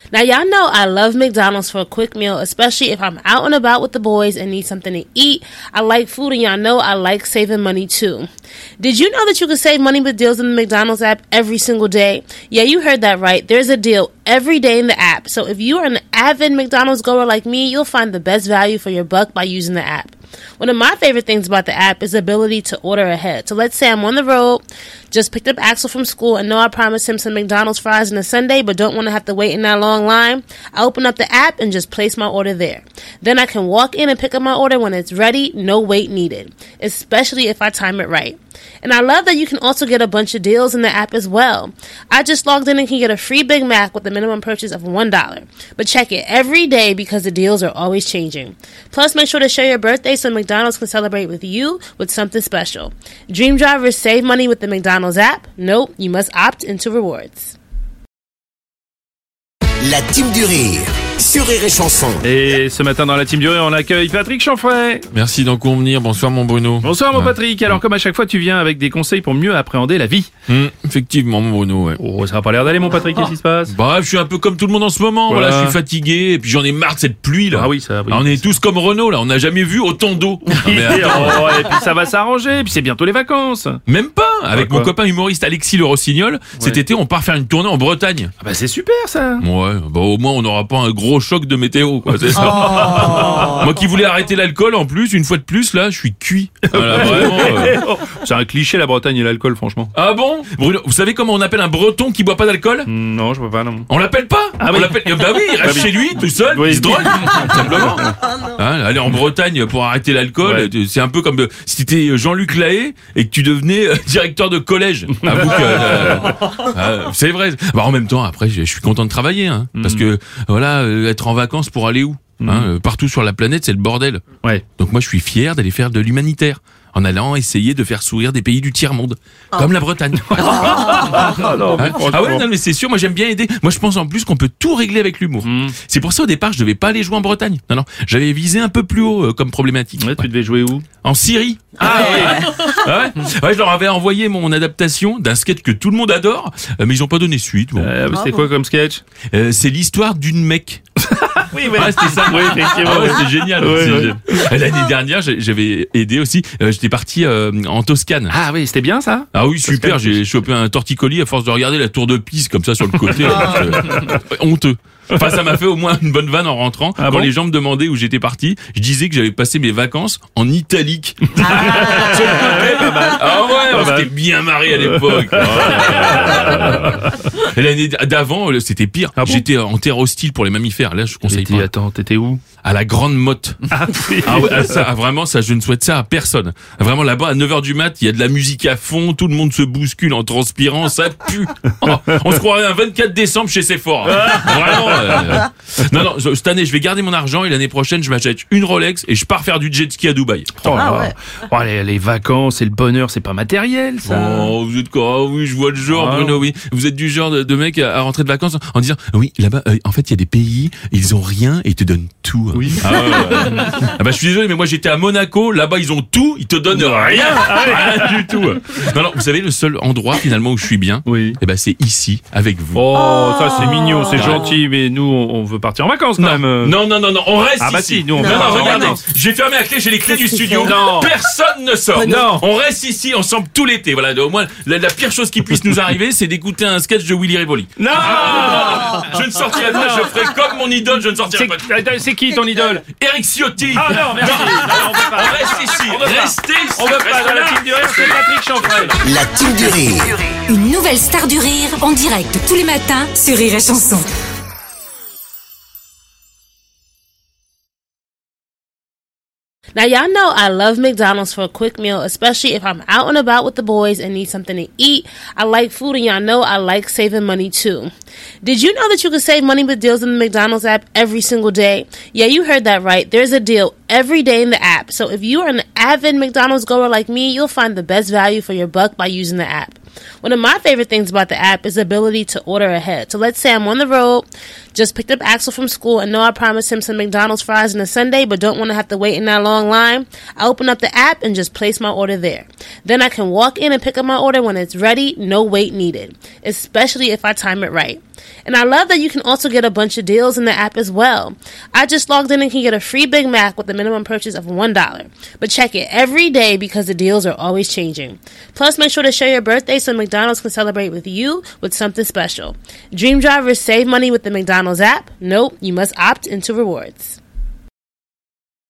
Now, y'all know I love McDonald's for a quick meal, especially if I'm out and about with the boys and need something to eat. I like food, and y'all know I like saving money too. Did you know that you can save money with deals in the McDonald's app every single day? Yeah, you heard that right. There's a deal every day in the app. So if you are an avid McDonald's goer like me, you'll find the best value for your buck by using the app. One of my favorite things about the app is the ability to order ahead. So let's say I'm on the road, just picked up Axel from school, and know I promised him some McDonald's fries on a Sunday, but don't want to have to wait in that long line. I open up the app and just place my order there. Then I can walk in and pick up my order when it's ready, no wait needed, especially if I time it right. And I love that you can also get a bunch of deals in the app as well. I just logged in and can get a free Big Mac with a minimum purchase of $1. But check it every day because the deals are always changing. Plus, make sure to share your birthday so McDonald's can celebrate with you with something special. Dream drivers save money with the McDonald's app. Nope, you must opt into rewards. La Team du Rire sur Rire et Chanson. Et ce matin dans la Team du Rire, on accueille Patrick Chanfray. Merci d'en convenir. Bonsoir mon Bruno. Bonsoir mon Patrick. Alors comme à chaque fois, tu viens avec des conseils pour mieux appréhender la vie. Effectivement mon Bruno, ouais. Oh, ça va pas l'air d'aller mon Patrick, qu'est-ce qui se passe? Bah, je suis un peu comme tout le monde en ce moment. Voilà, je suis fatigué et puis j'en ai marre de cette pluie là. Ah oui, ça. Oui. Alors, on est tous comme Renaud là. On n'a jamais vu autant d'eau. Et puis ça va s'arranger. Et puis c'est bientôt les vacances. Même pas. Avec Quoi mon copain humoriste Alexis Le Rossignol, cet été on part faire une tournée en Bretagne. Ah bah c'est super ça. Ouais, bah au moins on n'aura pas un gros choc de météo, quoi, c'est ça. Moi qui voulais arrêter l'alcool en plus, une fois de plus, là, je suis cuit. Voilà, vraiment. C'est un cliché la Bretagne et l'alcool, franchement. Ah bon? Bruno, vous savez comment on appelle un breton qui boit pas d'alcool? Non, je vois pas, non. On l'appelle pas? Ah on oui. l'appelle, bah oui, il reste chez lui, tout seul, Oui. il se drogue, simplement. Hein, aller en Bretagne pour arrêter l'alcool, c'est un peu comme si t'étais Jean-Luc Lahaye et que tu devenais directeur de collège. Avoue que, c'est vrai. Bah, en même temps, après, je suis content de travailler, hein, parce que, voilà, être en vacances pour aller où? Hein, partout sur la planète, c'est le bordel. Ouais. Donc moi, je suis fier d'aller faire de l'humanitaire. En allant essayer de faire sourire des pays du tiers-monde. Comme la Bretagne. Ah ouais, non, mais c'est sûr, moi j'aime bien aider. Moi je pense en plus qu'on peut tout régler avec l'humour. C'est pour ça au départ je devais pas aller jouer en Bretagne. Non, j'avais visé un peu plus haut comme problématique. Ouais, tu devais jouer où? En Syrie. Ah oui. Ouais, je leur avais envoyé mon adaptation d'un sketch que tout le monde adore, mais ils ont pas donné suite. Bon. C'était quoi comme sketch? C'est l'histoire d'une mec. Oui, c'était ça. Oui, effectivement. Ah ouais, c'était génial. Ouais. L'année dernière, j'avais aidé aussi. J'étais parti en Toscane. Ah oui, c'était bien ça? Ah oui, super. J'ai chopé un torticolis à force de regarder la tour de Pise comme ça sur le côté. Honteux. Enfin, ça m'a fait au moins une bonne vanne en rentrant. Quand les gens me demandaient où j'étais parti, je disais que j'avais passé mes vacances en italique. Sur le côté, pas mal. Ah ouais, on s'était bien marré à l'époque. Et l'année d'avant, c'était pire. J'étais en terre hostile pour les mammifères. Là, je conseille pas. Attends, t'étais où? À la Grande Motte. Ah oui. Ah ouais, ça, vraiment, ça, je ne souhaite ça à personne. Vraiment, là-bas, à 9h du mat, il y a de la musique à fond, tout le monde se bouscule en transpirant, ça pue. On se croirait un 24 décembre chez Sephora. Vraiment. Non, cette année, je vais garder mon argent et l'année prochaine, je m'achète une Rolex et je pars faire du jet ski à Dubaï. Les vacances et le bonheur, c'est pas matériel, ça. Oh, vous êtes quoi? Oh, oui, je vois le genre, Bruno, oui. Vous êtes du genre de mec à rentrer de vacances en disant, oui, là-bas, en fait, il y a des pays, ils ont rien et ils te donnent tout. Oui. Je suis désolé, mais moi, j'étais à Monaco, là-bas, ils ont tout, ils te donnent rien. Rien du tout. Non, vous savez, le seul endroit, finalement, où je suis bien, c'est ici, avec vous. Oh, ça, c'est mignon, c'est gentil, mais nous, on veut partir en vacances, quand même. Non, on reste ici. Ah bah si, nous, on Non, regardez, j'ai fermé la clé, j'ai les clés du studio. Non. Personne ne sort. Non. On reste ici ensemble tout l'été. Voilà, au moins, la pire chose qui puisse nous arriver, c'est d'écouter un sketch de Willy Rivoli. Non. Je ne sortirai pas, je ferai comme mon idole, je ne sortirai pas. C'est qui ton idole? Eric Ciotti. Ah non, merci. On reste ici. Restez ici. On veut pas dans la Team du Rire, c'est Patrick Chanfray. La Team du Rire. Une nouvelle star du rire en direct tous les matins sur Rire et Chanson. Now, y'all know I love McDonald's for a quick meal, especially if I'm out and about with the boys and need something to eat. I like food, and y'all know I like saving money too. Did you know that you can save money with deals in the McDonald's app every single day? Yeah, you heard that right. There's a deal every day in the app. So if you are an avid McDonald's goer like me, you'll find the best value for your buck by using the app. One of my favorite things about the app is the ability to order ahead. So let's say I'm on the road, Just picked up Axel from school and know I promised him some McDonald's fries and a sundae, but don't want to have to wait in that long line. I open up the app and just place my order there. Then I can walk in and pick up my order when it's ready, no wait needed, especially if I time it right. And I love that you can also get a bunch of deals in the app as well. I just logged in and can get a free Big Mac with a minimum purchase of $1. But check it every day because the deals are always changing. Plus, make sure to share your birthday so McDonald's can celebrate with you with something special. Dream drivers save money with the McDonald's app. Nope, you must opt into rewards.